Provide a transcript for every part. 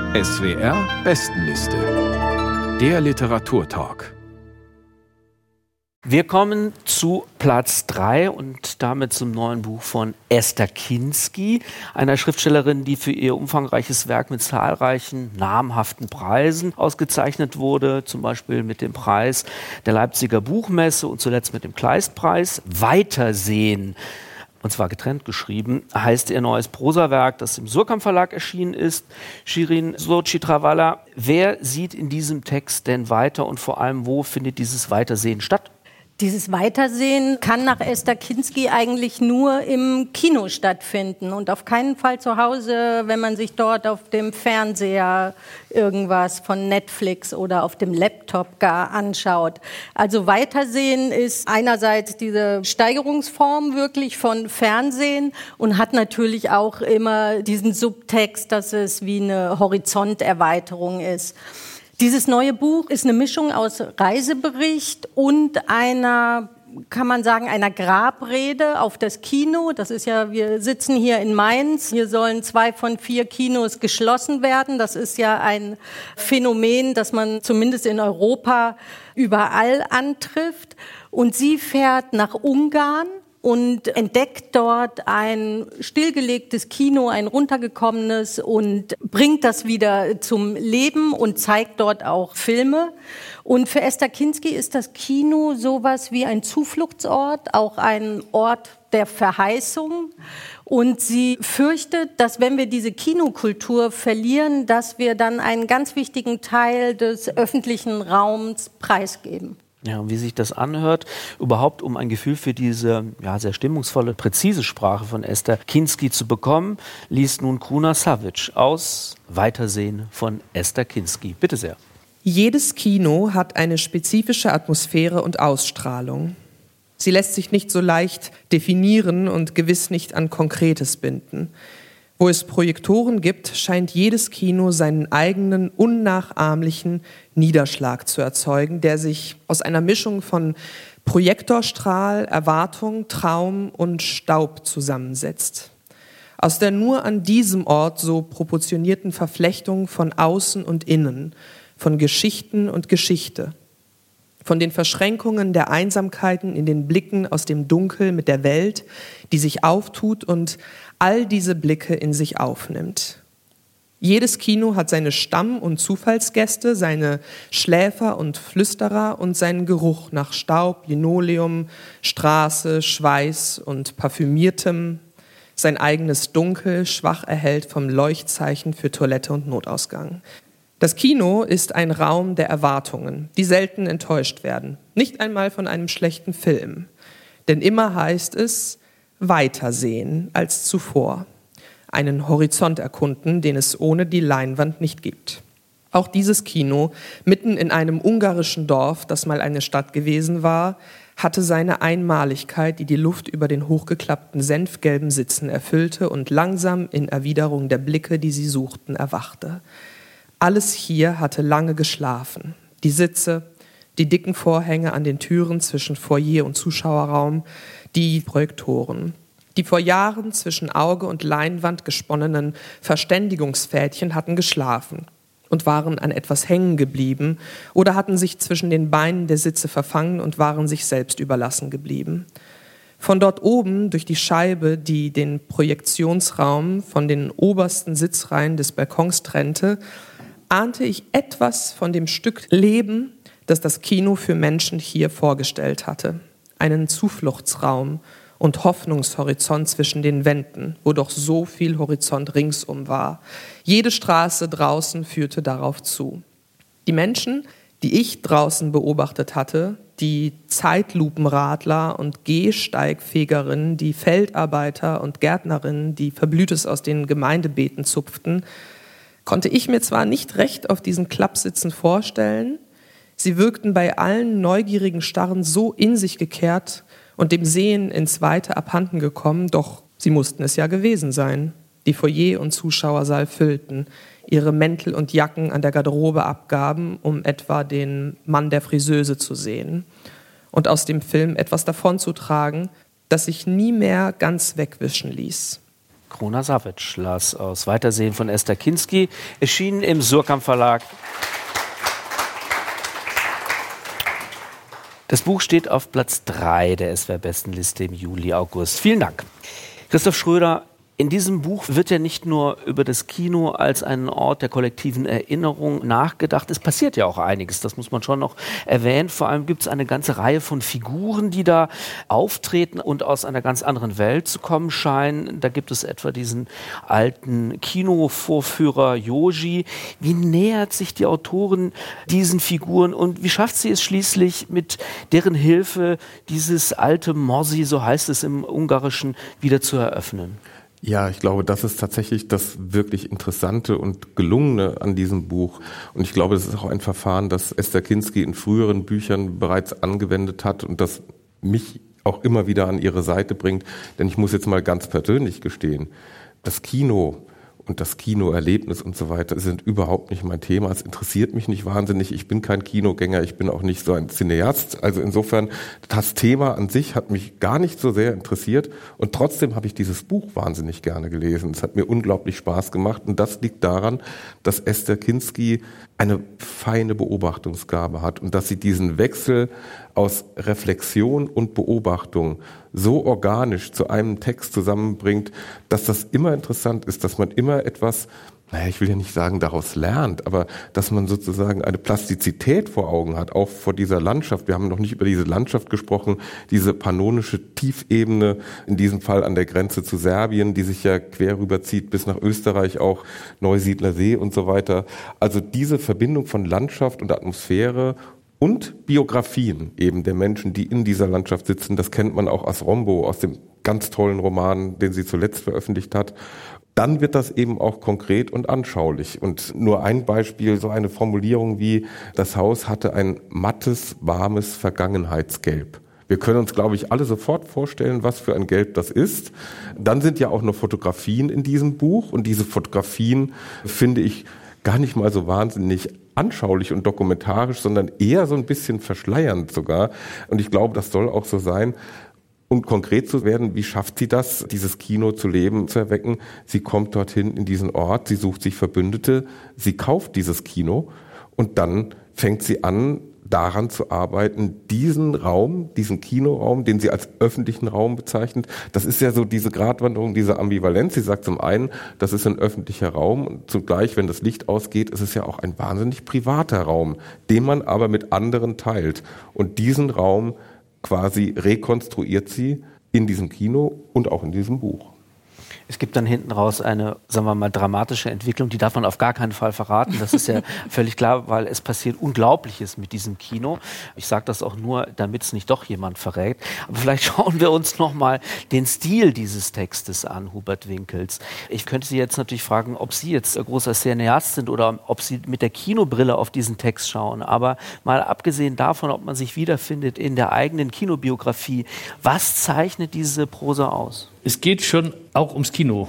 SWR Bestenliste. Der Literaturtalk. Wir kommen zu Platz 3 und damit zum neuen Buch von Esther Kinsky, einer Schriftstellerin, die für ihr umfangreiches Werk mit zahlreichen namhaften Preisen ausgezeichnet wurde, zum Beispiel mit dem Preis der Leipziger Buchmesse und zuletzt mit dem Kleistpreis. Weitersehen, und zwar getrennt geschrieben, heißt ihr neues Prosawerk, das im Surkamp Verlag erschienen ist. Shirin Sochitrawala, wer sieht in diesem Text denn weiter und vor allem, wo findet dieses Weitersehen statt? Dieses Weitersehen kann nach Esther Kinsky eigentlich nur im Kino stattfinden und auf keinen Fall zu Hause, wenn man sich dort auf dem Fernseher irgendwas von Netflix oder auf dem Laptop gar anschaut. Also Weitersehen ist einerseits diese Steigerungsform wirklich von Fernsehen und hat natürlich auch immer diesen Subtext, dass es wie eine Horizonterweiterung ist. Dieses neue Buch ist eine Mischung aus Reisebericht und einer, kann man sagen, einer Grabrede auf das Kino. Das ist ja, wir sitzen hier in Mainz. Hier sollen 2 von 4 Kinos geschlossen werden. Das ist ja ein Phänomen, das man zumindest in Europa überall antrifft. Und sie fährt nach Ungarn und entdeckt dort ein stillgelegtes Kino, ein runtergekommenes, und bringt das wieder zum Leben und zeigt dort auch Filme. Und für Esther Kinsky ist das Kino sowas wie ein Zufluchtsort, auch ein Ort der Verheißung. Und sie fürchtet, dass wenn wir diese Kinokultur verlieren, dass wir dann einen ganz wichtigen Teil des öffentlichen Raums preisgeben. Ja, und wie sich das anhört, überhaupt um ein Gefühl für diese sehr stimmungsvolle, präzise Sprache von Esther Kinsky zu bekommen, liest nun Kruna Savic aus Weitersehen von Esther Kinsky. Bitte sehr. Jedes Kino hat eine spezifische Atmosphäre und Ausstrahlung. Sie lässt sich nicht so leicht definieren und gewiss nicht an Konkretes binden. Wo es Projektoren gibt, scheint jedes Kino seinen eigenen, unnachahmlichen Niederschlag zu erzeugen, der sich aus einer Mischung von Projektorstrahl, Erwartung, Traum und Staub zusammensetzt. Aus der nur an diesem Ort so proportionierten Verflechtung von Außen und Innen, von Geschichten und Geschichte, von den Verschränkungen der Einsamkeiten in den Blicken aus dem Dunkel mit der Welt, die sich auftut und all diese Blicke in sich aufnimmt. Jedes Kino hat seine Stamm- und Zufallsgäste, seine Schläfer und Flüsterer und seinen Geruch nach Staub, Linoleum, Straße, Schweiß und Parfümiertem, sein eigenes Dunkel, schwach erhellt vom Leuchtzeichen für Toilette und Notausgang. Das Kino ist ein Raum der Erwartungen, die selten enttäuscht werden, nicht einmal von einem schlechten Film. Denn immer heißt es, weitersehen als zuvor, einen Horizont erkunden, den es ohne die Leinwand nicht gibt. Auch dieses Kino, mitten in einem ungarischen Dorf, das mal eine Stadt gewesen war, hatte seine Einmaligkeit, die die Luft über den hochgeklappten senfgelben Sitzen erfüllte und langsam in Erwiderung der Blicke, die sie suchten, erwachte. Alles hier hatte lange geschlafen. Die Sitze, die dicken Vorhänge an den Türen zwischen Foyer und Zuschauerraum, die Projektoren. Die vor Jahren zwischen Auge und Leinwand gesponnenen Verständigungsfädchen hatten geschlafen und waren an etwas hängen geblieben oder hatten sich zwischen den Beinen der Sitze verfangen und waren sich selbst überlassen geblieben. Von dort oben, durch die Scheibe, die den Projektionsraum von den obersten Sitzreihen des Balkons trennte, ahnte ich etwas von dem Stück Leben, das das Kino für Menschen hier vorgestellt hatte. Einen Zufluchtsraum und Hoffnungshorizont zwischen den Wänden, wo doch so viel Horizont ringsum war. Jede Straße draußen führte darauf zu. Die Menschen, die ich draußen beobachtet hatte, die Zeitlupenradler und Gehsteigfegerinnen, die Feldarbeiter und Gärtnerinnen, die Verblühtes aus den Gemeindebeeten zupften, konnte ich mir zwar nicht recht auf diesen Klappsitzen vorstellen, sie wirkten bei allen neugierigen Starren so in sich gekehrt und dem Sehen ins Weite abhanden gekommen, doch sie mussten es ja gewesen sein. Die Foyer- und Zuschauersaal füllten, ihre Mäntel und Jacken an der Garderobe abgaben, um etwa den Mann der Friseuse zu sehen und aus dem Film etwas davonzutragen, das sich nie mehr ganz wegwischen ließ. Krona Savitsch las aus Weitersehen von Esther Kinsky, erschienen im Suhrkamp Verlag. Das Buch steht auf Platz 3 der SWR-Bestenliste im Juli-August. Vielen Dank. Christoph Schröder, in diesem Buch wird ja nicht nur über das Kino als einen Ort der kollektiven Erinnerung nachgedacht. Es passiert ja auch einiges, das muss man schon noch erwähnen. Vor allem gibt es eine ganze Reihe von Figuren, die da auftreten und aus einer ganz anderen Welt zu kommen scheinen. Da gibt es etwa diesen alten Kinovorführer Yoji. Wie nähert sich die Autorin diesen Figuren und wie schafft sie es schließlich mit deren Hilfe, dieses alte Mozi, so heißt es im Ungarischen, wieder zu eröffnen? Ja, ich glaube, das ist tatsächlich das wirklich Interessante und Gelungene an diesem Buch. Und ich glaube, das ist auch ein Verfahren, das Esther Kinsky in früheren Büchern bereits angewendet hat und das mich auch immer wieder an ihre Seite bringt. Denn ich muss jetzt mal ganz persönlich gestehen, das Kino und das Kinoerlebnis und so weiter sind überhaupt nicht mein Thema. Es interessiert mich nicht wahnsinnig. Ich bin kein Kinogänger, ich bin auch nicht so ein Cineast. Also insofern, das Thema an sich hat mich gar nicht so sehr interessiert. Und trotzdem habe ich dieses Buch wahnsinnig gerne gelesen. Es hat mir unglaublich Spaß gemacht. Und das liegt daran, dass Esther Kinsky eine feine Beobachtungsgabe hat und dass sie diesen Wechsel aus Reflexion und Beobachtung so organisch zu einem Text zusammenbringt, dass das immer interessant ist, dass man immer etwas, ich will ja nicht sagen, daraus lernt, aber dass man sozusagen eine Plastizität vor Augen hat, auch vor dieser Landschaft. Wir haben noch nicht über diese Landschaft gesprochen, diese pannonische Tiefebene, in diesem Fall an der Grenze zu Serbien, die sich ja quer rüberzieht bis nach Österreich, auch Neusiedler See und so weiter. Also diese Verbindung von Landschaft und Atmosphäre und Biografien eben der Menschen, die in dieser Landschaft sitzen, das kennt man auch aus Rombo, aus dem ganz tollen Roman, den sie zuletzt veröffentlicht hat. Dann wird das eben auch konkret und anschaulich. Und nur ein Beispiel, so eine Formulierung wie, das Haus hatte ein mattes, warmes Vergangenheitsgelb. Wir können uns, glaube ich, alle sofort vorstellen, was für ein Gelb das ist. Dann sind ja auch noch Fotografien in diesem Buch. Und diese Fotografien finde ich gar nicht mal so wahnsinnig anschaulich und dokumentarisch, sondern eher so ein bisschen verschleiernd sogar. Und ich glaube, das soll auch so sein. Um konkret zu werden, wie schafft sie das, dieses Kino zu Leben zu erwecken? Sie kommt dorthin in diesen Ort, sie sucht sich Verbündete, sie kauft dieses Kino und dann fängt sie an, daran zu arbeiten, diesen Raum, diesen Kinoraum, den sie als öffentlichen Raum bezeichnet, das ist ja so diese Gratwanderung, diese Ambivalenz. Sie sagt zum einen, das ist ein öffentlicher Raum und zugleich, wenn das Licht ausgeht, ist es ja auch ein wahnsinnig privater Raum, den man aber mit anderen teilt. Und diesen Raum quasi rekonstruiert sie in diesem Kino und auch in diesem Buch. Es gibt dann hinten raus eine, sagen wir mal, dramatische Entwicklung, die darf man auf gar keinen Fall verraten. Das ist ja völlig klar, weil es passiert Unglaubliches mit diesem Kino. Ich sage das auch nur, damit es nicht doch jemand verrät. Aber vielleicht schauen wir uns nochmal den Stil dieses Textes an, Hubert Winkels. Ich könnte Sie jetzt natürlich fragen, ob Sie jetzt großer Cineast sind oder ob Sie mit der Kinobrille auf diesen Text schauen. Aber mal abgesehen davon, ob man sich wiederfindet in der eigenen Kinobiografie, was zeichnet diese Prosa aus? Es geht schon auch ums Kino,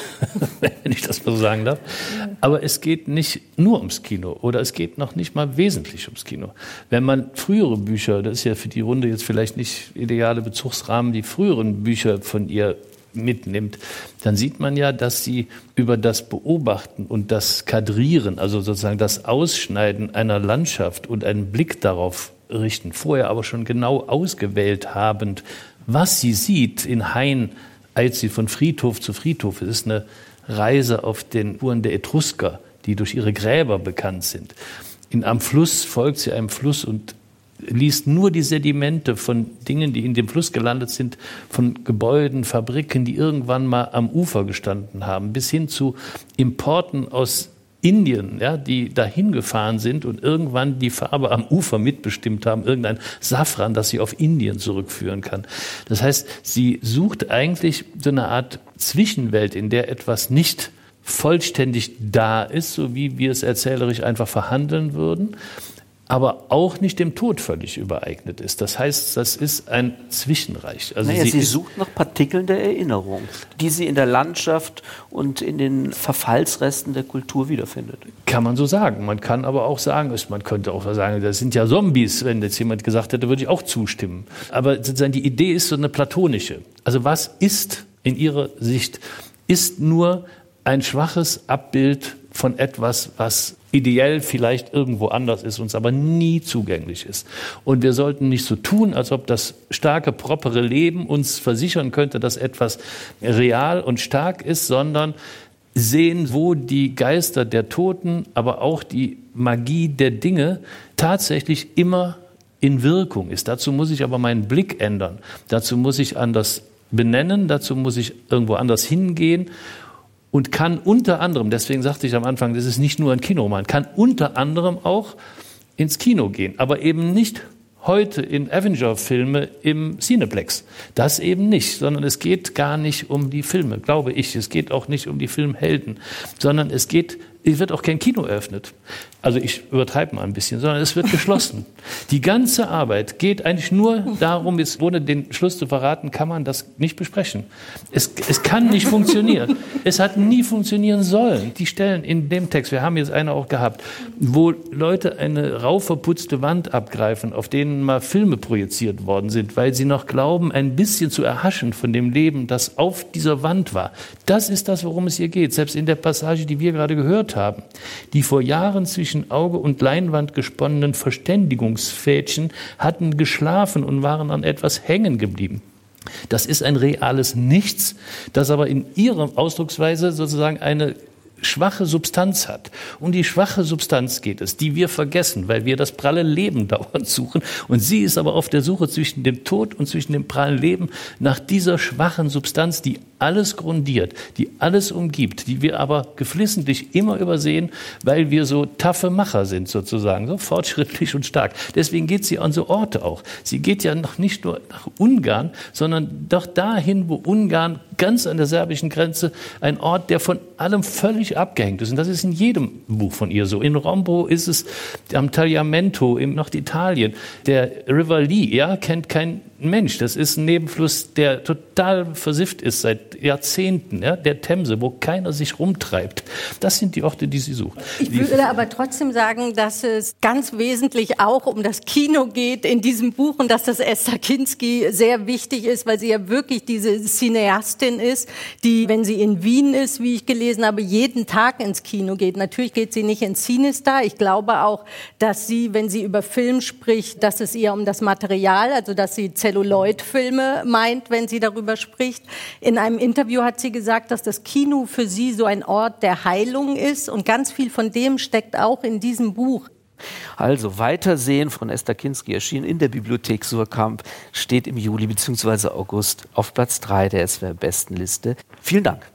wenn ich das mal so sagen darf. Aber es geht nicht nur ums Kino oder es geht noch nicht mal wesentlich ums Kino. Wenn man frühere Bücher, das ist ja für die Runde jetzt vielleicht nicht ideale Bezugsrahmen, die früheren Bücher von ihr mitnimmt, dann sieht man ja, dass sie über das Beobachten und das Kadrieren, also sozusagen das Ausschneiden einer Landschaft und einen Blick darauf richten, vorher aber schon genau ausgewählt habend, was sie sieht in Hain, eilt sie von Friedhof zu Friedhof. Es ist eine Reise auf den Spuren der Etrusker, die durch ihre Gräber bekannt sind. Am Fluss folgt sie einem Fluss und liest nur die Sedimente von Dingen, die in dem Fluss gelandet sind, von Gebäuden, Fabriken, die irgendwann mal am Ufer gestanden haben, bis hin zu Importen aus Indien, ja, die dahin gefahren sind und irgendwann die Farbe am Ufer mitbestimmt haben, irgendein Safran, das sie auf Indien zurückführen kann. Das heißt, sie sucht eigentlich so eine Art Zwischenwelt, in der etwas nicht vollständig da ist, so wie wir es erzählerisch einfach verhandeln würden, aber auch nicht dem Tod völlig übereignet ist. Das heißt, das ist ein Zwischenreich. Also sie sucht nach Partikeln der Erinnerung, die sie in der Landschaft und in den Verfallsresten der Kultur wiederfindet. Kann man so sagen. Man kann aber auch sagen, man könnte auch sagen, das sind ja Zombies. Wenn jetzt jemand gesagt hätte, würde ich auch zustimmen. Aber sozusagen die Idee ist so eine platonische. Also was ist in ihrer Sicht? ist nur ein schwaches Abbild von etwas, was ideell vielleicht irgendwo anders ist, uns aber nie zugänglich ist. Und wir sollten nicht so tun, als ob das starke, propere Leben uns versichern könnte, dass etwas real und stark ist, sondern sehen, wo die Geister der Toten, aber auch die Magie der Dinge tatsächlich immer in Wirkung ist. Dazu muss ich aber meinen Blick ändern. Dazu muss ich anders benennen, dazu muss ich irgendwo anders hingehen und kann unter anderem, deswegen sagte ich am Anfang, das ist nicht nur ein Kinoroman, kann unter anderem auch ins Kino gehen, aber eben nicht heute in Avenger-Filme im Cineplex. Das eben nicht, sondern es geht gar nicht um die Filme, glaube ich. Es geht auch nicht um die Filmhelden, sondern es wird auch kein Kino eröffnet. Also ich übertreibe mal ein bisschen, sondern es wird geschlossen. Die ganze Arbeit geht eigentlich nur darum, ohne den Schluss zu verraten, kann man das nicht besprechen. Es kann nicht funktionieren. Es hat nie funktionieren sollen. Die Stellen in dem Text, wir haben jetzt eine auch gehabt, wo Leute eine rau verputzte Wand abgreifen, auf denen mal Filme projiziert worden sind, weil sie noch glauben, ein bisschen zu erhaschen von dem Leben, das auf dieser Wand war. Das ist das, worum es hier geht. Selbst in der Passage, die wir gerade gehört haben, die vor Jahren zwischen Auge und Leinwand gesponnenen Verständigungsfädchen hatten geschlafen und waren an etwas hängen geblieben. Das ist ein reales Nichts, das aber in ihrer Ausdrucksweise sozusagen eine schwache Substanz hat. Um die schwache Substanz geht es, die wir vergessen, weil wir das pralle Leben dauernd suchen. Und sie ist aber auf der Suche zwischen dem Tod und zwischen dem prallen Leben nach dieser schwachen Substanz, die alles grundiert, die alles umgibt, die wir aber geflissentlich immer übersehen, weil wir so taffe Macher sind sozusagen, so fortschrittlich und stark. Deswegen geht sie an so Orte auch. Sie geht ja noch nicht nur nach Ungarn, sondern doch dahin, wo Ungarn ganz an der serbischen Grenze, ein Ort, der von allem völlig abgehängt ist. Und das ist in jedem Buch von ihr so. In Rombo ist es am Tagliamento, in Norditalien. Der River Lee, ja, kennt kein Mensch. Das ist ein Nebenfluss, der total versifft ist seit Jahrzehnten, ja, der Themse, wo keiner sich rumtreibt. Das sind die Orte, die sie sucht. Ich würde aber trotzdem sagen, dass es ganz wesentlich auch um das Kino geht in diesem Buch und dass das Esther Kinski sehr wichtig ist, weil sie ja wirklich diese Cineastin ist, die, wenn sie in Wien ist, wie ich gelesen habe, jeden Tag ins Kino geht. Natürlich geht sie nicht ins Cinestar. Ich glaube auch, dass sie, wenn sie über Film spricht, dass es ihr um das Material, also dass sie Celluloid-Filme meint, wenn sie darüber spricht. In einem Interview hat sie gesagt, dass das Kino für sie so ein Ort der Heilung ist und ganz viel von dem steckt auch in diesem Buch. Also Weitersehen von Esther Kinski, erschienen in der Bibliothek Suhrkamp, steht im Juli bzw. August auf Platz 3 der SWR-Bestenliste. Vielen Dank.